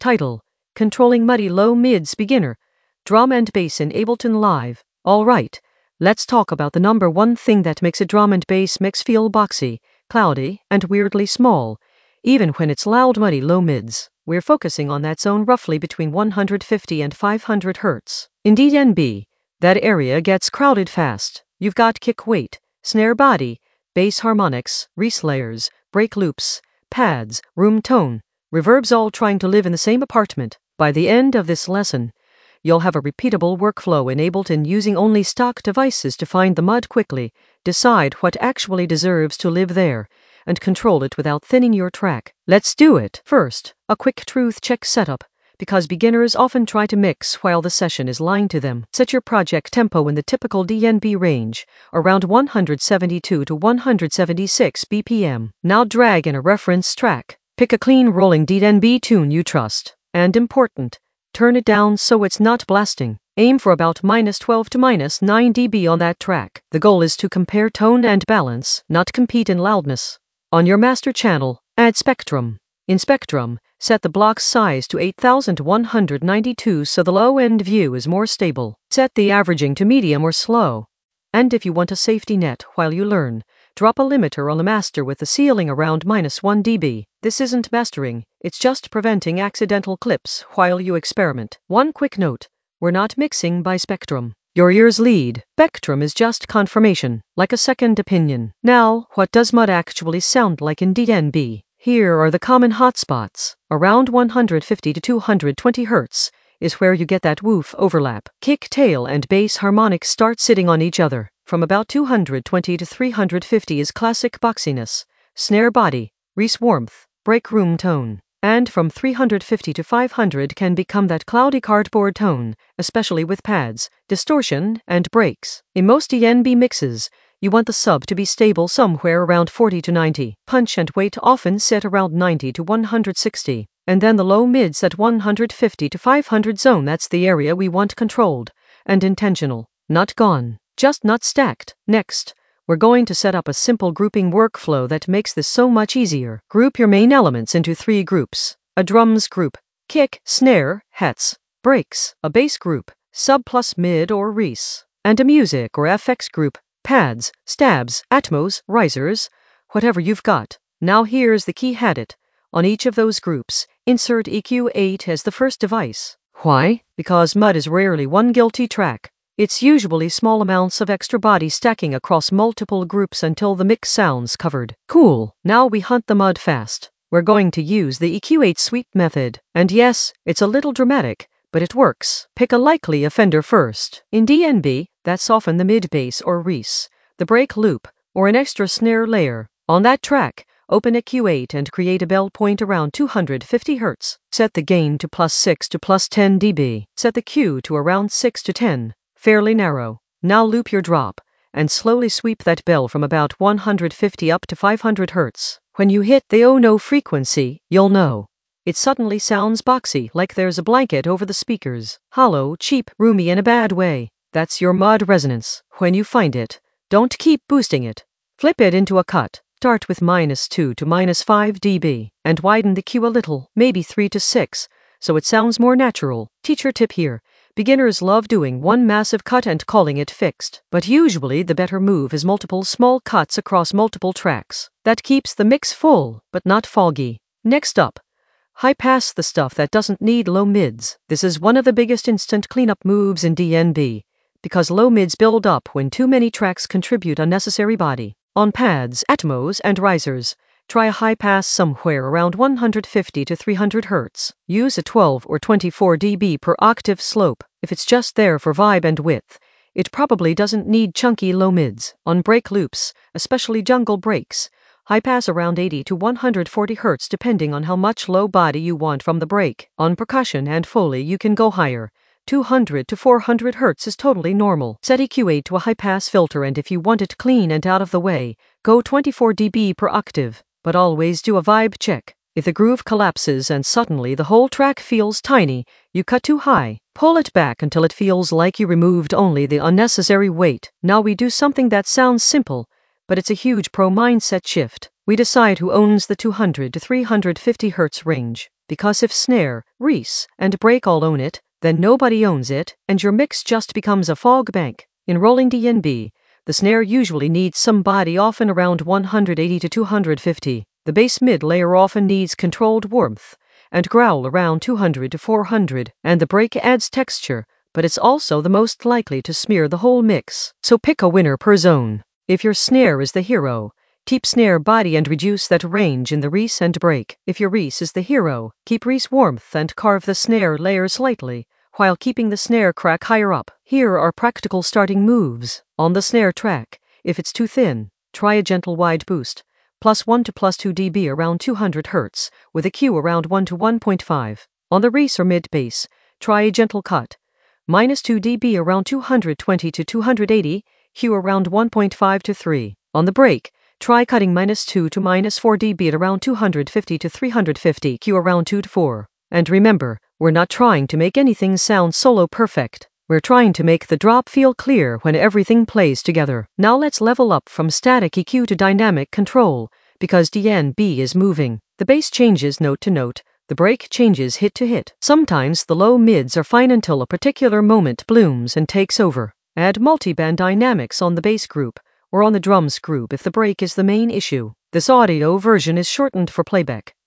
Title: Controlling Muddy Low Mids Beginner. Drum and bass in Ableton Live. Alright, let's talk about the number one thing that makes a drum and bass mix feel boxy, cloudy, and weirdly small, even when it's loud muddy low mids. We're focusing on that zone roughly between 150 and 500 Hz. In DnB, that area gets crowded fast. You've got kick weight, snare body, bass harmonics, reese layers, break loops, pads, room tone, reverbs all trying to live in the same apartment. By the end of this lesson, you'll have a repeatable workflow in Ableton using only stock devices to find the mud quickly, decide what actually deserves to live there, and control it without thinning your track. Let's do it. First, a quick truth check setup, because beginners often try to mix while the session is lying to them. Set your project tempo in the typical DnB range, around 172 to 176 BPM. Now drag in a reference track. Pick a clean rolling DnB tune you trust. And important, turn it down so it's not blasting. Aim for about -12 to -9 dB on that track. The goal is to compare tone and balance, not compete in loudness. On your master channel, add Spectrum. In Spectrum, set the block size to 8192 so the low-end view is more stable. Set the averaging to medium or slow. And if you want a safety net while you learn, drop a limiter on the master with the ceiling around -1 dB. This isn't mastering, it's just preventing accidental clips while you experiment. One quick note, we're not mixing by Spectrum. Your ears lead. Spectrum is just confirmation, like a second opinion. Now, what does mud actually sound like in DnB? Here are the common hotspots. Around 150 to 220 Hz is where you get that woof overlap. Kick, tail, and bass harmonics start sitting on each other. From about 220 to 350 is classic boxiness, snare body, reese warmth, break room tone. And from 350 to 500 can become that cloudy cardboard tone, especially with pads, distortion, and breaks. In most DnB mixes, you want the sub to be stable somewhere around 40 to 90. Punch and weight often set around 90 to 160. And then the low mids at 150 to 500 zone. That's the area we want controlled and intentional, not gone, just not stacked. Next, we're going to set up a simple grouping workflow that makes this so much easier. Group your main elements into 3 groups. A drums group, kick, snare, hats, breaks. A bass group, sub plus mid or reese. And a music or FX group, pads, stabs, atmos, risers, whatever you've got. Now here's the key hadit. On each of those groups, insert EQ8 as the first device. Why? Because mud is rarely one guilty track. It's usually small amounts of extra body stacking across multiple groups until the mix sounds covered. Cool. Now we hunt the mud fast. We're going to use the EQ8 sweep method. And yes, it's a little dramatic, but it works. Pick a likely offender first. In DnB, that's often the mid bass or reese, the break loop, or an extra snare layer. On that track, open EQ8 and create a bell point around 250 Hz. Set the gain to +6 to +10 dB. Set the Q to around 6 to 10. Fairly narrow. Now loop your drop, and slowly sweep that bell from about 150 up to 500 Hz. When you hit the oh no frequency, you'll know. It suddenly sounds boxy, like there's a blanket over the speakers. Hollow, cheap, roomy in a bad way. That's your mud resonance. When you find it, don't keep boosting it. Flip it into a cut. Start with -2 to -5 dB, and widen the Q a little, maybe 3 to 6, so it sounds more natural. Teacher tip here. Beginners love doing one massive cut and calling it fixed, but usually the better move is multiple small cuts across multiple tracks. That keeps the mix full, but not foggy. Next up, high pass the stuff that doesn't need low mids. This is one of the biggest instant cleanup moves in DnB, because low mids build up when too many tracks contribute unnecessary body. On pads, atmos, and risers, try a high pass somewhere around 150 to 300 Hz. Use a 12 or 24 dB per octave slope. If it's just there for vibe and width, it probably doesn't need chunky low mids. On break loops, especially jungle breaks, high pass around 80 to 140 Hz depending on how much low body you want from the break. On percussion and Foley you can go higher. 200 to 400 Hz is totally normal. Set EQ8 to a high-pass filter, and if you want it clean and out of the way, go 24 dB per octave. But always do a vibe check. If the groove collapses and suddenly the whole track feels tiny, you cut too high. Pull it back until it feels like you removed only the unnecessary weight. Now we do something that sounds simple, but it's a huge pro mindset shift. We decide who owns the 200 to 350 Hz range. because if snare, reese, and break all own it, then nobody owns it, and your mix just becomes a fog bank. In rolling D&B, the snare usually needs some body, often around 180 to 250. The bass mid layer often needs controlled warmth, and growl around 200 to 400, and the break adds texture, but it's also the most likely to smear the whole mix. So pick a winner per zone. If your snare is the hero, keep snare body and reduce that range in the reese and break. If your reese is the hero, keep reese warmth and carve the snare layer slightly, while keeping the snare crack higher up. Here are practical starting moves. On the snare track, if it's too thin, try a gentle wide boost, +1 to +2 dB around 200 Hz, with a Q around 1 to 1.5. On the reese or mid bass, try a gentle cut, -2 dB around 220 to 280, Q around 1.5 to 3. On the break, try cutting -2 to -4 dB at around 250 to 350, Q around 2 to 4. And remember, we're not trying to make anything sound solo perfect. We're trying to make the drop feel clear when everything plays together. Now let's level up from static EQ to dynamic control, because D&B is moving. The bass changes note to note, the break changes hit to hit. Sometimes the low mids are fine until a particular moment blooms and takes over. Add multiband dynamics on the bass group, or on the drums group if the break is the main issue. This audio version is shortened for playback.